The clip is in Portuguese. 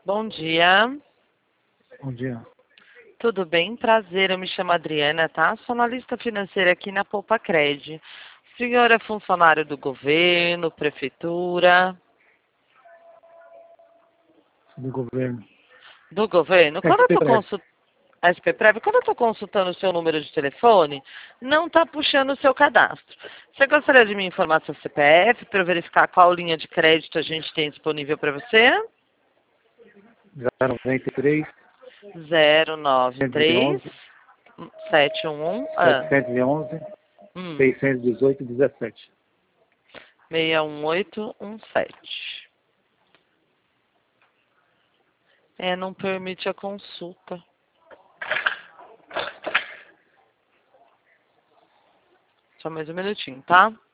Bom dia. Bom dia. Tudo bem? Prazer, eu me chamo Adriana, tá? Sou analista financeira aqui na Poupa Cred. O senhor é funcionário do governo, prefeitura? Do governo. Do governo? Quando eu SP estou Prev. quando eu estou consultando o seu número de telefone, não está puxando o seu cadastro. Você gostaria de me informar seu CPF para eu verificar qual linha de crédito a gente tem disponível para você? 093 093 111 711 711 618 17. 61817. Não permite a consulta. Só mais um minutinho, tá?